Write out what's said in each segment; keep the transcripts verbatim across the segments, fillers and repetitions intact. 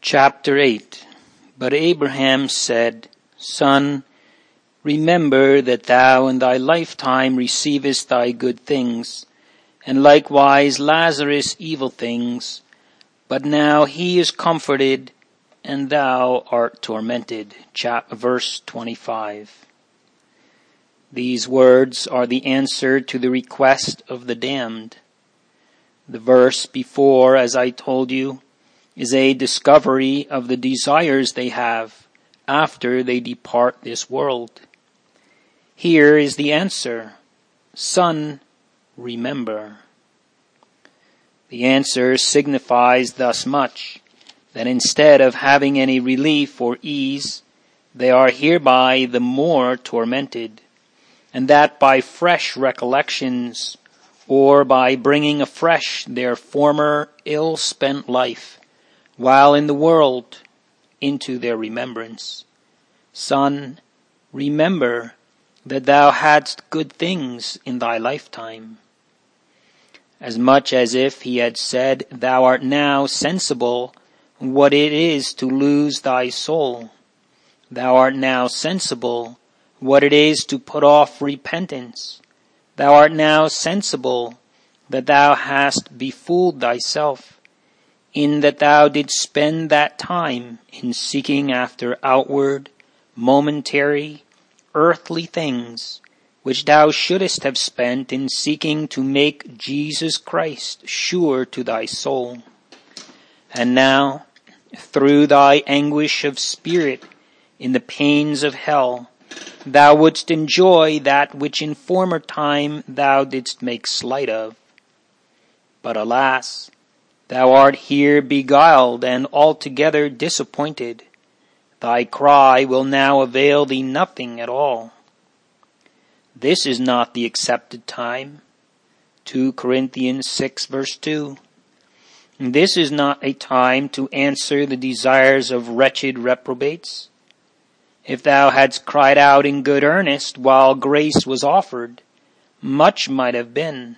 Chapter eight. But Abraham said, Son, remember that thou in thy lifetime receivest thy good things, and likewise Lazarus evil things. But now he is comforted, and thou art tormented. Chap- verse twenty-five. These words are the answer to the request of the damned. The verse before, as I told you, is a discovery of the desires they have after they depart this world. Here is the answer. Son, remember. The answer signifies thus much, that instead of having any relief or ease, they are hereby the more tormented, and that by fresh recollections, or by bringing afresh their former ill-spent life, while in the world, into their remembrance. Son, remember that thou hadst good things in thy lifetime. As much as if he had said, Thou art now sensible what it is to lose thy soul. Thou art now sensible what it is to put off repentance. Thou art now sensible that thou hast befooled thyself, in that thou didst spend that time in seeking after outward, momentary, earthly things, which thou shouldest have spent in seeking to make Jesus Christ sure to thy soul. And now, through thy anguish of spirit in the pains of hell, thou wouldst enjoy that which in former time thou didst make slight of. But alas, thou art here beguiled and altogether disappointed. Thy cry will now avail thee nothing at all. This is not the accepted time. Second Corinthians six verse two. This is not a time to answer the desires of wretched reprobates. If thou hadst cried out in good earnest while grace was offered, much might have been.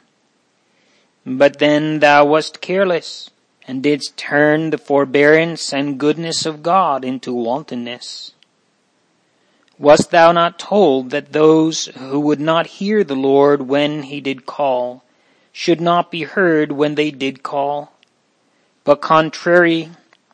But then thou wast careless, and didst turn the forbearance and goodness of God into wantonness. Wast thou not told that those who would not hear the Lord when he did call, should not be heard when they did call? But contrariwise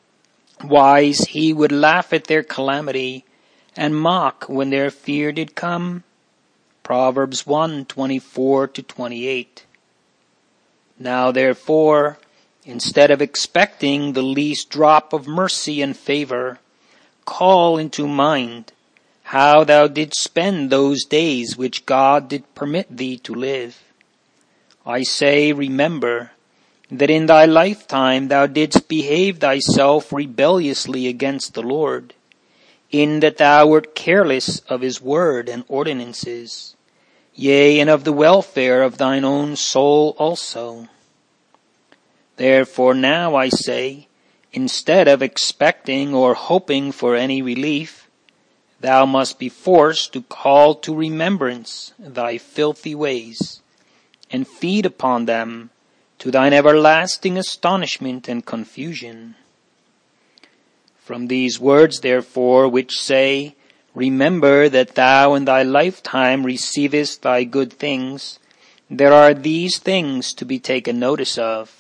he would laugh at their calamity, and mock when their fear did come? Proverbs one, twenty-four to twenty-eight. Now therefore, instead of expecting the least drop of mercy and favor, call into mind how thou didst spend those days which God did permit thee to live. I say, remember that in thy lifetime thou didst behave thyself rebelliously against the Lord, in that thou wert careless of his word and ordinances, yea, and of the welfare of thine own soul also. Therefore now I say, instead of expecting or hoping for any relief, thou must be forced to call to remembrance thy filthy ways, and feed upon them to thine everlasting astonishment and confusion. From these words, therefore, which say, Remember that thou in thy lifetime receivest thy good things, there are these things to be taken notice of.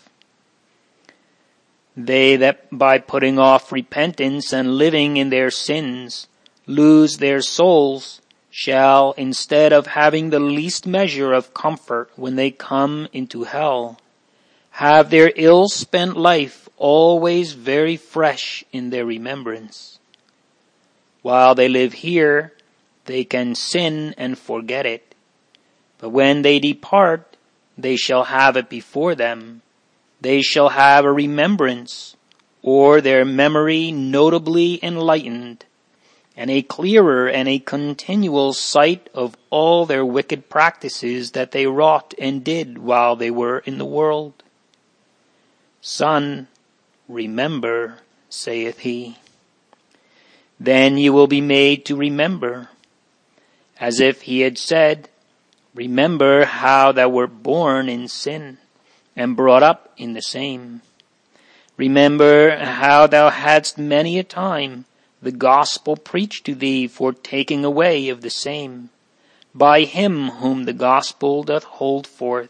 They that by putting off repentance and living in their sins lose their souls shall, instead of having the least measure of comfort when they come into hell, have their ill-spent life always very fresh in their remembrance. While they live here, they can sin and forget it. But when they depart, they shall have it before them. They shall have a remembrance, or their memory notably enlightened, and a clearer and a continual sight of all their wicked practices that they wrought and did while they were in the world. Son, remember, saith he. Then you will be made to remember, as if he had said, Remember how thou wert born in sin, and brought up in the same. Remember how thou hadst many a time the gospel preached to thee for taking away of the same, by him whom the gospel doth hold forth.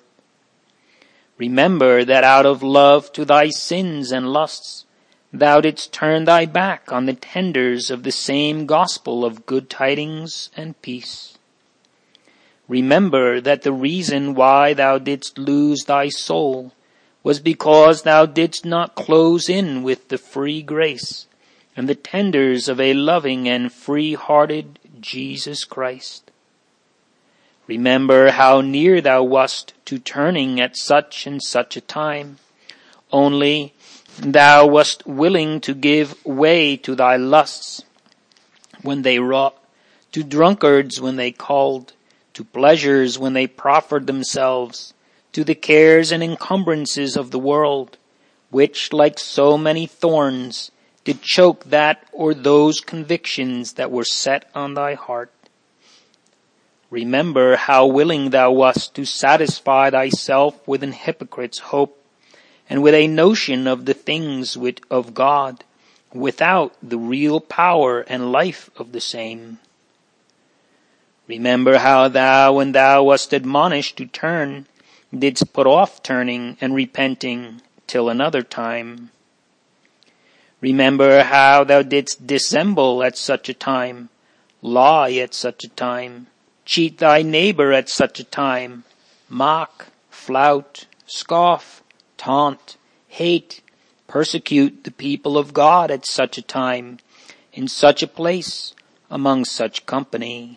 Remember that out of love to thy sins and lusts, thou didst turn thy back on the tenders of the same gospel of good tidings and peace. Remember that the reason why thou didst lose thy soul was because thou didst not close in with the free grace and the tenders of a loving and free-hearted Jesus Christ. Remember how near thou wast to turning at such and such a time, only thou wast willing to give way to thy lusts when they wrought, to drunkards when they called, to pleasures when they proffered themselves, to the cares and encumbrances of the world, which, like so many thorns, did choke that or those convictions that were set on thy heart. Remember how willing thou wast to satisfy thyself with an hypocrite's hope, and with a notion of the things of God, without the real power and life of the same. Remember how thou, when thou wast admonished to turn, didst put off turning and repenting till another time. Remember how thou didst dissemble at such a time, lie at such a time, cheat thy neighbor at such a time, mock, flout, scoff, taunt, hate, persecute the people of God at such a time, in such a place, among such company.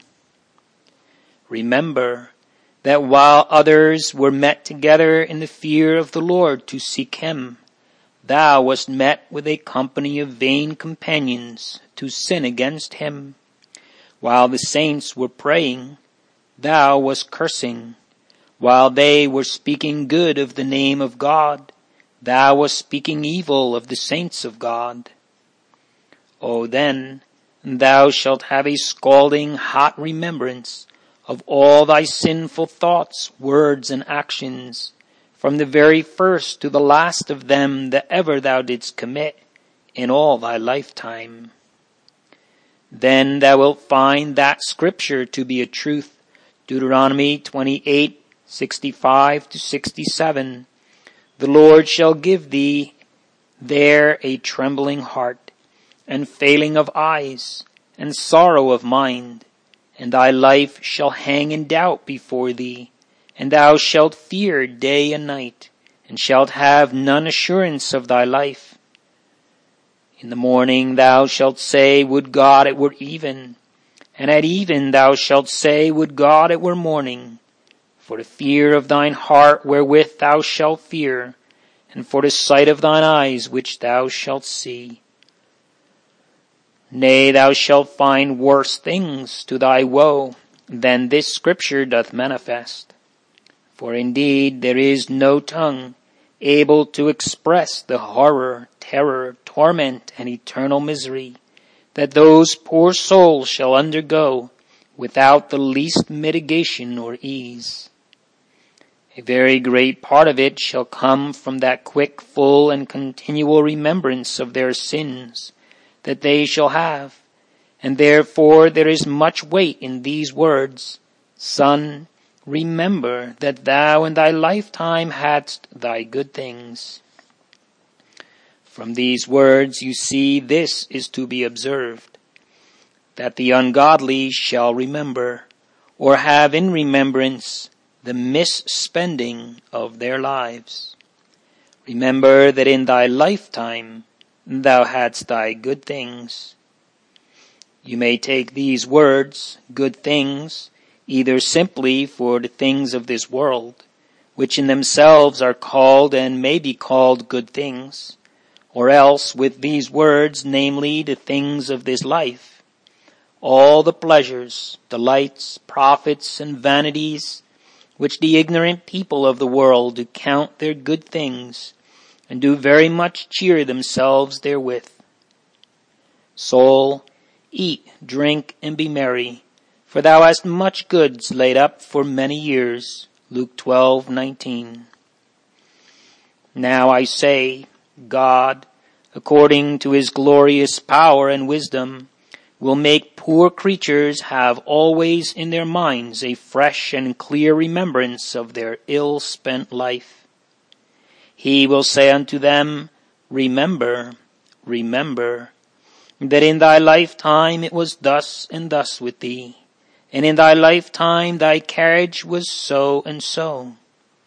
Remember that while others were met together in the fear of the Lord to seek him, thou wast met with a company of vain companions to sin against him. While the saints were praying, thou wast cursing. While they were speaking good of the name of God, thou wast speaking evil of the saints of God. O then, thou shalt have a scalding hot remembrance of all thy sinful thoughts, words, and actions, from the very first to the last of them that ever thou didst commit in all thy lifetime. Then thou wilt find that scripture to be a truth, Deuteronomy twenty-eight, sixty-five to sixty-seven. The Lord shall give thee there a trembling heart, and failing of eyes, and sorrow of mind, and thy life shall hang in doubt before thee, and thou shalt fear day and night, and shalt have none assurance of thy life. In the morning thou shalt say, would God it were even, and at even thou shalt say, would God it were morning, for the fear of thine heart wherewith thou shalt fear, and for the sight of thine eyes which thou shalt see. Nay, thou shalt find worse things to thy woe than this scripture doth manifest. For indeed there is no tongue able to express the horror, terror, torment, and eternal misery that those poor souls shall undergo without the least mitigation or ease. A very great part of it shall come from that quick, full, and continual remembrance of their sins that they shall have, and therefore there is much weight in these words, Son, remember that thou in thy lifetime hadst thy good things. From these words you see this is to be observed, that the ungodly shall remember, or have in remembrance, the misspending of their lives. Remember that in thy lifetime thou hadst thy good things. You may take these words, good things, either simply for the things of this world, which in themselves are called and may be called good things, or else with these words, namely the things of this life, all the pleasures, delights, profits, and vanities, which the ignorant people of the world do count their good things, and do very much cheer themselves therewith. Soul, eat, drink, and be merry, for thou hast much goods laid up for many years. Luke twelve nineteen. Now I say, God, according to his glorious power and wisdom, will make poor creatures have always in their minds a fresh and clear remembrance of their ill-spent life. He will say unto them, Remember, remember, that in thy lifetime it was thus and thus with thee, and in thy lifetime thy carriage was so and so.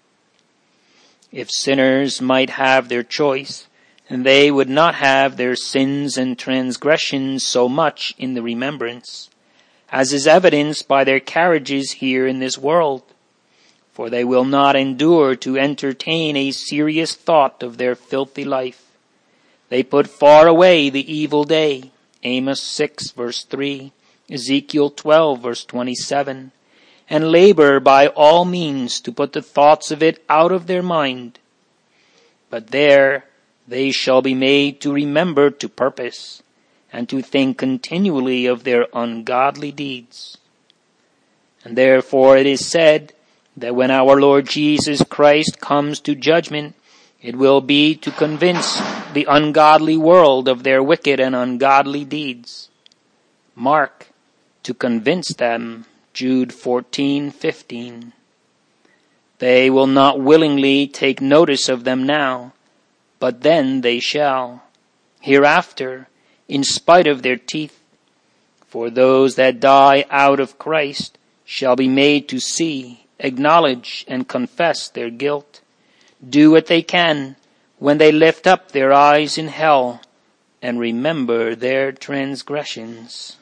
If sinners might have their choice, they would not have their sins and transgressions so much in the remembrance, as is evidenced by their carriages here in this world, for they will not endure to entertain a serious thought of their filthy life. They put far away the evil day, Amos six verse three, Ezekiel twelve verse twenty-seven, and labor by all means to put the thoughts of it out of their mind. But there they shall be made to remember to purpose, and to think continually of their ungodly deeds. And therefore it is said that when our Lord Jesus Christ comes to judgment, it will be to convince the ungodly world of their wicked and ungodly deeds. Mark, to convince them, Jude fourteen fifteen. They will not willingly take notice of them now, but then they shall, hereafter, in spite of their teeth. For those that die out of Christ shall be made to see, acknowledge, and confess their guilt. Do what they can when they lift up their eyes in hell and remember their transgressions.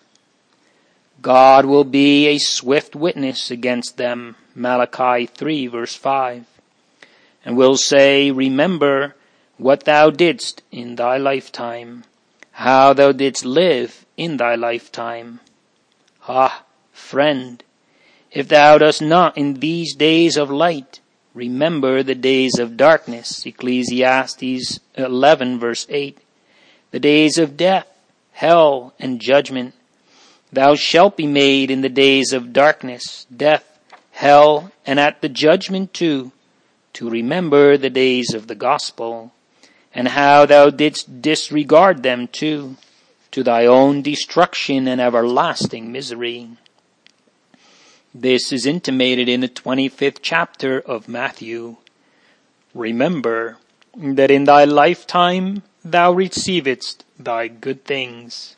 God will be a swift witness against them, Malachi three verse five, and will say, Remember what thou didst in thy lifetime, how thou didst live in thy lifetime. Ah, friend, if thou dost not in these days of light remember the days of darkness, Ecclesiastes eleven verse eight, the days of death, hell, and judgment, thou shalt be made in the days of darkness, death, hell, and at the judgment too, to remember the days of the gospel, and how thou didst disregard them too, to thy own destruction and everlasting misery. This is intimated in the twenty-fifth chapter of Matthew. Remember that in thy lifetime thou receivedst thy good things.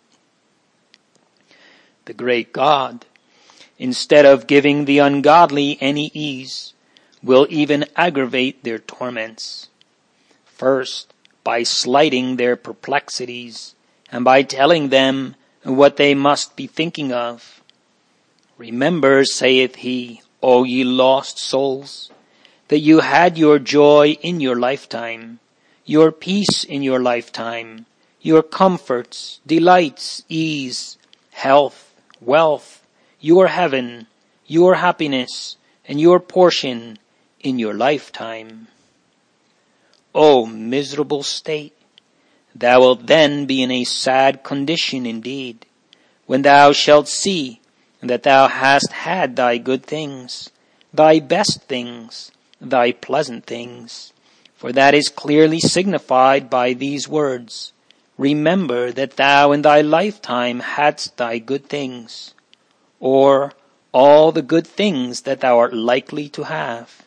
The great God, instead of giving the ungodly any ease, will even aggravate their torments. First, by slighting their perplexities, and by telling them what they must be thinking of. Remember, saith he, O ye lost souls, that you had your joy in your lifetime, your peace in your lifetime, your comforts, delights, ease, health, wealth, your heaven, your happiness, and your portion in your lifetime. O miserable state! Thou wilt then be in a sad condition indeed, when thou shalt see that thou hast had thy good things, thy best things, thy pleasant things. For that is clearly signified by these words, Remember that thou in thy lifetime hadst thy good things, or all the good things that thou art likely to have.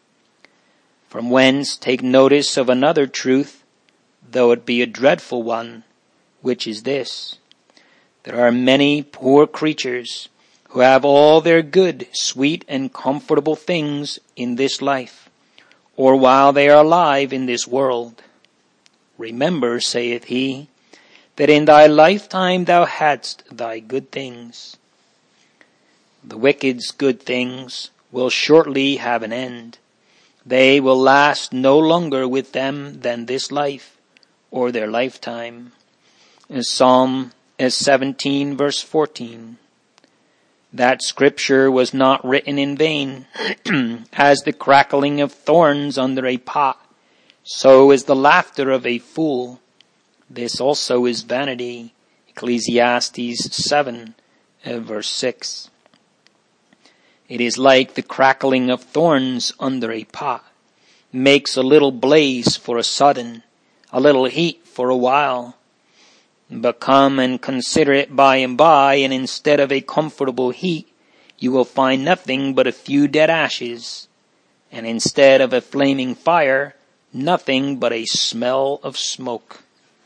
From whence take notice of another truth, though it be a dreadful one, which is this: there are many poor creatures who have all their good, sweet, and comfortable things in this life, or while they are alive in this world. Remember, saith he, that in thy lifetime thou hadst thy good things. The wicked's good things will shortly have an end. They will last no longer with them than this life, or their lifetime. As Psalm seventeen verse fourteen. That scripture was not written in vain. As the crackling of thorns under a pot, so is the laughter of a fool. This also is vanity. Ecclesiastes seven verse six. It is like the crackling of thorns under a pot, makes a little blaze for a sudden, a little heat for a while. But come and consider it by and by, and instead of a comfortable heat, you will find nothing but a few dead ashes, and instead of a flaming fire, nothing but a smell of smoke.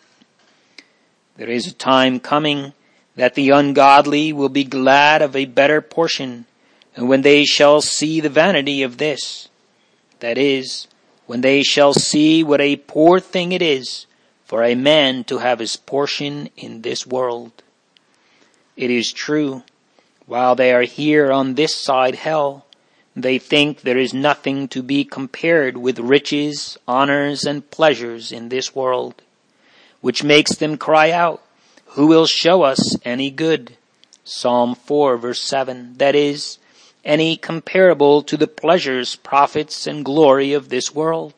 There is a time coming that the ungodly will be glad of a better portion, and when they shall see the vanity of this, that is, when they shall see what a poor thing it is for a man to have his portion in this world. It is true, while they are here on this side hell, they think there is nothing to be compared with riches, honors, and pleasures in this world, which makes them cry out, "Who will show us any good?" Psalm four verse seven, that is, any comparable to the pleasures, profits, and glory of this world.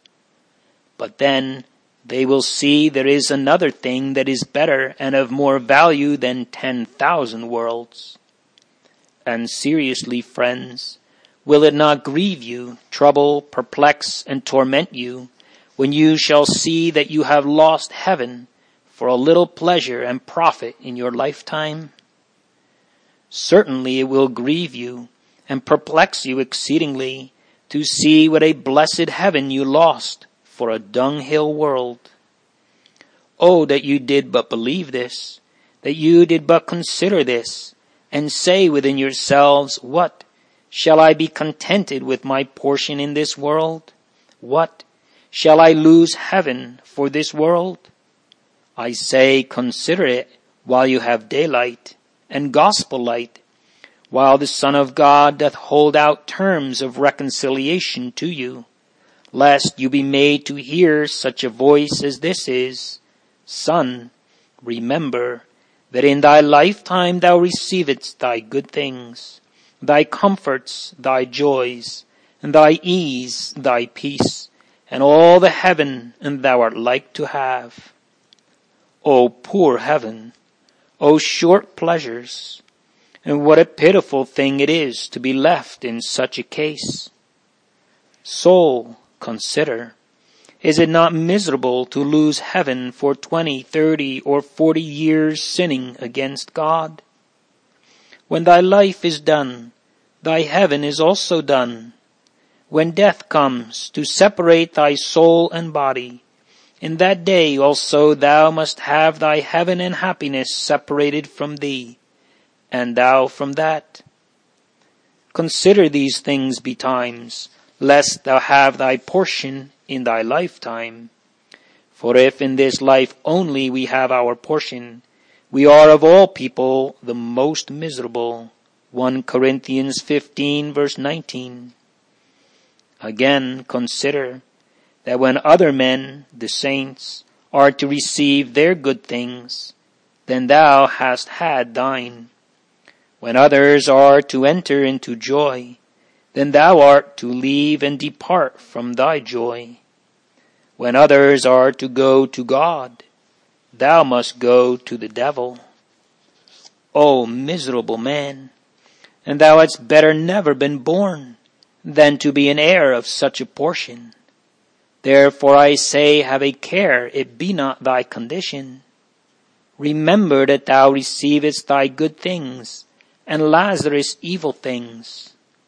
But then they will see there is another thing that is better and of more value than ten thousand worlds. And seriously, friends, will it not grieve you, trouble, perplex, and torment you, when you shall see that you have lost heaven for a little pleasure and profit in your lifetime? Certainly it will grieve you and perplex you exceedingly to see what a blessed heaven you lost for a dunghill world. Oh, that you did but believe this, that you did but consider this, and say within yourselves, "What? Shall I be contented with my portion in this world? What? Shall I lose heaven for this world?" I say, consider it while you have daylight and gospel light, while the Son of God doth hold out terms of reconciliation to you, lest you be made to hear such a voice as this is, "Son, remember that in thy lifetime thou receivedst thy good things, thy comforts, thy joys, and thy ease, thy peace, and all the heaven and thou art like to have." O poor heaven! O short pleasures! And what a pitiful thing it is to be left in such a case. Soul, consider, is it not miserable to lose heaven for twenty, thirty, or forty years sinning against God? When thy life is done, thy heaven is also done. When death comes to separate thy soul and body, in that day also thou must have thy heaven and happiness separated from thee, and thou from that. Consider these things betimes, lest thou have thy portion in thy lifetime. For if in this life only we have our portion, we are of all people the most miserable. First Corinthians fifteen verse nineteen. Again, consider that when other men, the saints, are to receive their good things, then thou hast had thine. When others are to enter into joy, then thou art to leave and depart from thy joy. When others are to go to God, thou must go to the devil. O miserable man! And thou hadst better never been born than to be an heir of such a portion. Therefore I say, have a care it be not thy condition. Remember that thou receivest thy good things, and Lazarus evil things.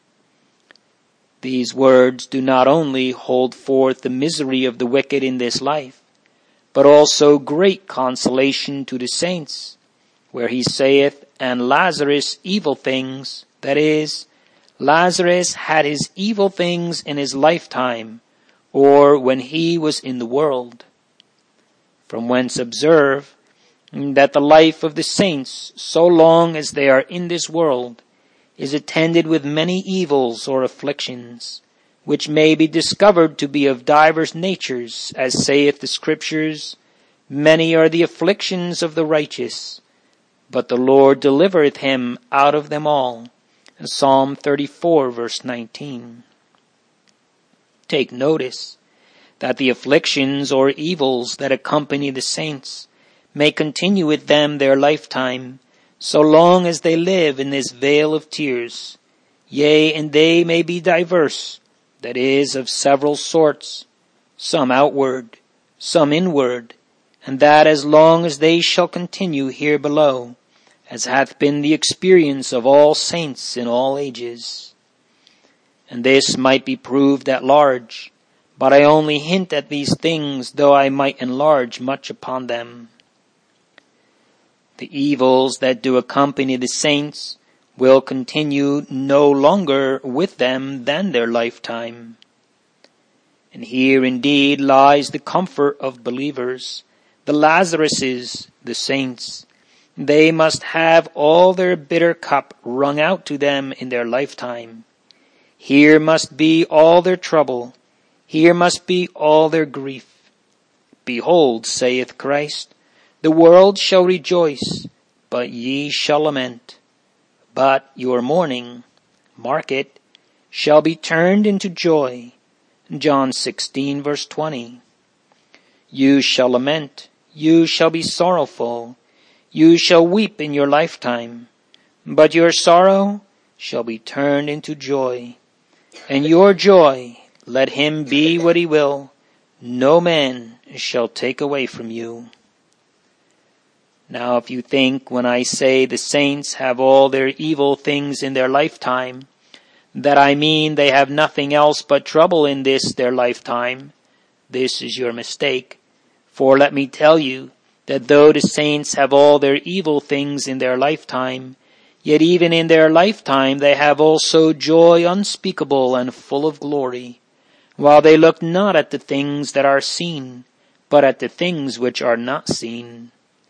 These words do not only hold forth the misery of the wicked in this life, but also great consolation to the saints, where he saith, and Lazarus evil things, that is, Lazarus had his evil things in his lifetime, or when he was in the world. From whence observe that the life of the saints, so long as they are in this world, is attended with many evils or afflictions, which may be discovered to be of divers natures, as saith the Scriptures, "Many are the afflictions of the righteous, but the Lord delivereth him out of them all." Psalm thirty-four verse nineteen. Take notice that the afflictions or evils that accompany the saints may continue with them their lifetime, so long as they live in this vale of tears. Yea, and they may be diverse, that is, of several sorts, some outward, some inward, and that as long as they shall continue here below, as hath been the experience of all saints in all ages. And this might be proved at large, but I only hint at these things, though I might enlarge much upon them. The evils that do accompany the saints will continue no longer with them than their lifetime. And here indeed lies the comfort of believers, the Lazaruses, the saints. They must have all their bitter cup wrung out to them in their lifetime. Here must be all their trouble. Here must be all their grief. Behold, saith Christ, the world shall rejoice, but ye shall lament. But your mourning, mark it, shall be turned into joy. John sixteen verse twenty. You shall lament, you shall be sorrowful, you shall weep in your lifetime, but your sorrow shall be turned into joy. And your joy, let him be what he will, no man shall take away from you. Now if you think when I say the saints have all their evil things in their lifetime, that I mean they have nothing else but trouble in this their lifetime, this is your mistake. For let me tell you that though the saints have all their evil things in their lifetime, yet even in their lifetime they have also joy unspeakable and full of glory, while they look not at the things that are seen, but at the things which are not seen.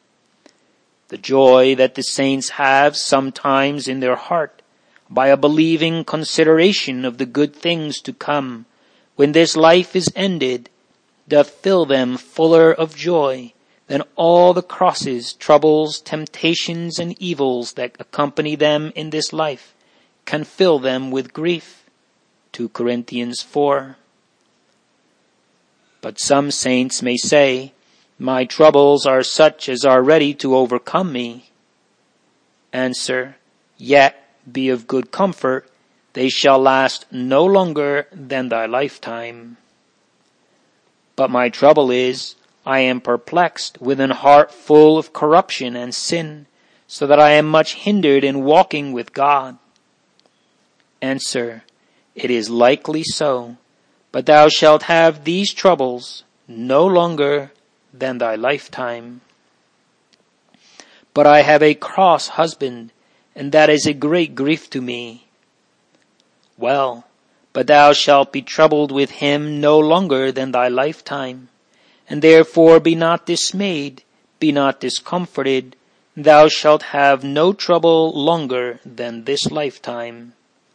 The joy that the saints have sometimes in their heart, by a believing consideration of the good things to come, when this life is ended, doth fill them fuller of joy than all the crosses, troubles, temptations, and evils that accompany them in this life can fill them with grief. Second Corinthians four. But some saints may say, my troubles are such as are ready to overcome me. Answer, yet be of good comfort, they shall last no longer than thy lifetime. But my trouble is, I am perplexed with an heart full of corruption and sin, so that I am much hindered in walking with God. Answer, it is likely so, but thou shalt have these troubles no longer than thy lifetime. But I have a cross husband, and that is a great grief to me. Well, but thou shalt be troubled with him no longer than thy lifetime. And therefore be not dismayed, be not discomforted, thou shalt have no trouble longer than this lifetime.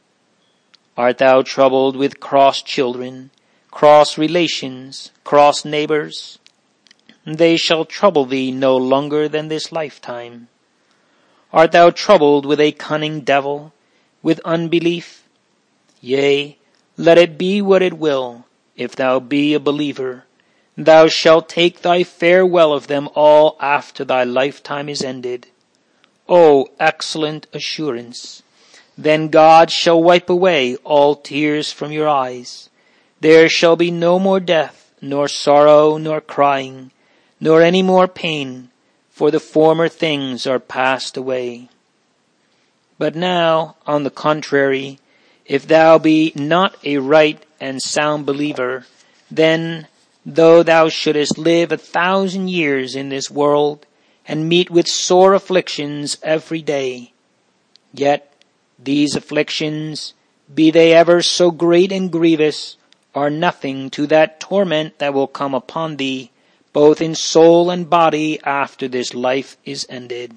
Art thou troubled with cross children, cross relations, cross neighbors? They shall trouble thee no longer than this lifetime. Art thou troubled with a cunning devil, with unbelief? Yea, let it be what it will, if thou be a believer, thou shalt take thy farewell of them all after thy lifetime is ended. O excellent assurance! Then God shall wipe away all tears from your eyes. There shall be no more death, nor sorrow, nor crying, nor any more pain, for the former things are passed away. But now, on the contrary, if thou be not a right and sound believer, then, though thou shouldest live a thousand years in this world, and meet with sore afflictions every day, yet these afflictions, be they ever so great and grievous, are nothing to that torment that will come upon thee, both in soul and body, after this life is ended.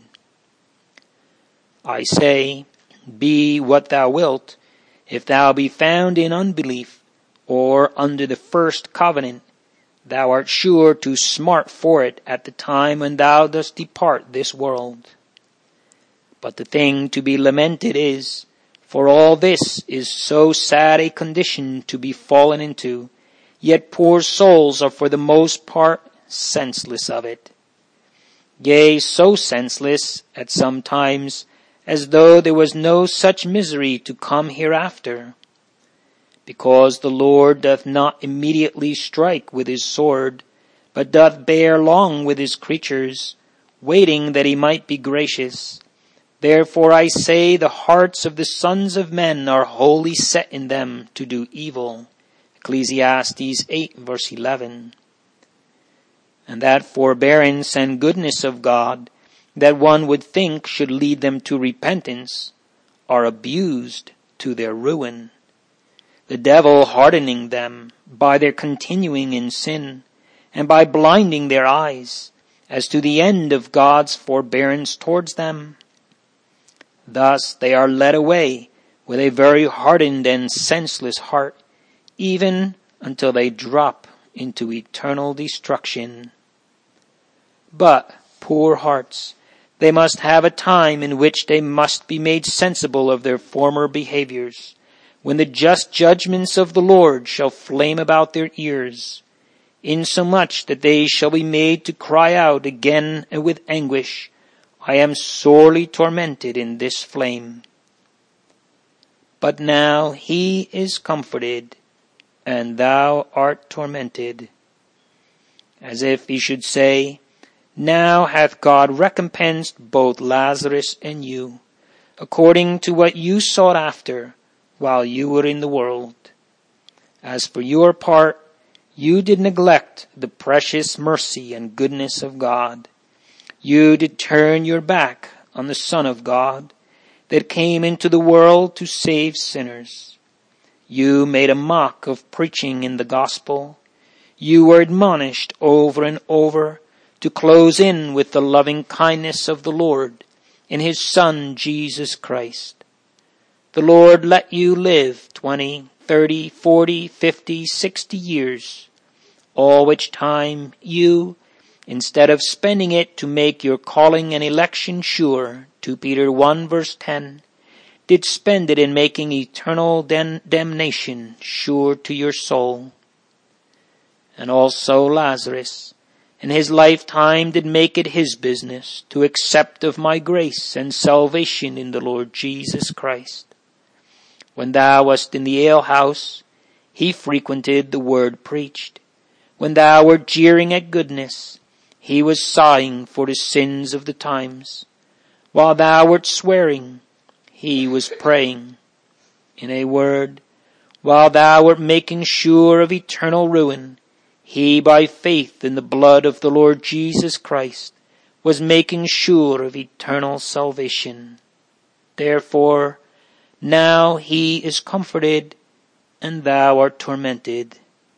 I say, be what thou wilt, if thou be found in unbelief, or under the first covenant, thou art sure to smart for it at the time when thou dost depart this world. But the thing to be lamented is, for all this is so sad a condition to be fallen into, yet poor souls are for the most part senseless of it. Yea, so senseless at some times, as though there was no such misery to come hereafter. Because the Lord doth not immediately strike with his sword, but doth bear long with his creatures, waiting that he might be gracious. Therefore I say, the hearts of the sons of men are wholly set in them to do evil. Ecclesiastes eight verse eleven. And that forbearance and goodness of God, that one would think should lead them to repentance, are abused to their ruin. The devil hardening them by their continuing in sin, and by blinding their eyes as to the end of God's forbearance towards them. Thus they are led away with a very hardened and senseless heart, even until they drop into eternal destruction. But, poor hearts, they must have a time in which they must be made sensible of their former behaviors, when the just judgments of the Lord shall flame about their ears, insomuch that they shall be made to cry out again and with anguish, I am sorely tormented in this flame. But now he is comforted, and thou art tormented. As if he should say, now hath God recompensed both Lazarus and you, according to what you sought after while you were in the world. As for your part, you did neglect the precious mercy and goodness of God. You did turn your back on the Son of God, that came into the world to save sinners. You made a mock of preaching in the gospel. You were admonished over and over to close in with the loving kindness of the Lord in his Son, Jesus Christ. The Lord let you live twenty, thirty, forty, fifty, sixty years, all which time you, instead of spending it to make your calling and election sure, Second Peter one verse ten, did spend it in making eternal dam- damnation sure to your soul. And also Lazarus, in his lifetime, did make it his business to accept of my grace and salvation in the Lord Jesus Christ. When thou wast in the alehouse, he frequented the word preached. When thou wert jeering at goodness, he was sighing for the sins of the times. While thou wert swearing, he was praying. In a word, while thou wert making sure of eternal ruin, he, by faith in the blood of the Lord Jesus Christ, was making sure of eternal salvation. Therefore, now he is comforted, and thou art tormented.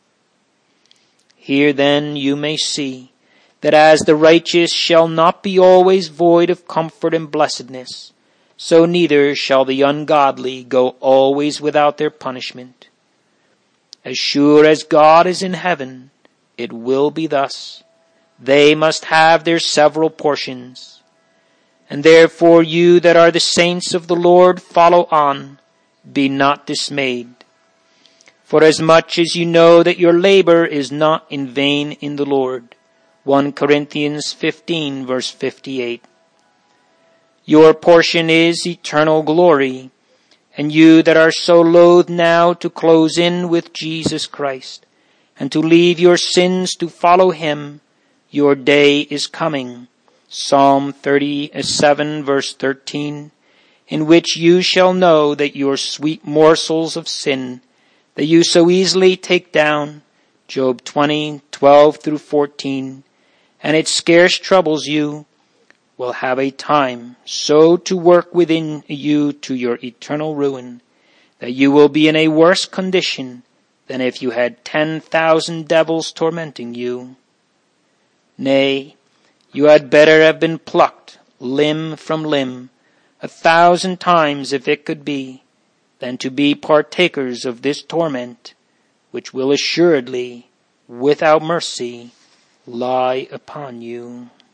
Here then you may see that as the righteous shall not be always void of comfort and blessedness, so neither shall the ungodly go always without their punishment. As sure as God is in heaven, it will be thus. They must have their several portions. And therefore you that are the saints of the Lord, follow on, be not dismayed. For as much as you know that your labor is not in vain in the Lord. First Corinthians fifteen verse fifty-eight. Your portion is eternal glory, and you that are so loath now to close in with Jesus Christ, and to leave your sins to follow him, your day is coming. Psalm thirty-seven verse thirteen, in which you shall know that your sweet morsels of sin that you so easily take down, Job twenty, twelve through fourteen, and it scarce troubles you, will have a time so to work within you to your eternal ruin, that you will be in a worse condition than if you had ten thousand devils tormenting you. Nay, you had better have been plucked limb from limb a thousand times if it could be, than to be partakers of this torment, which will assuredly, without mercy, lie upon you.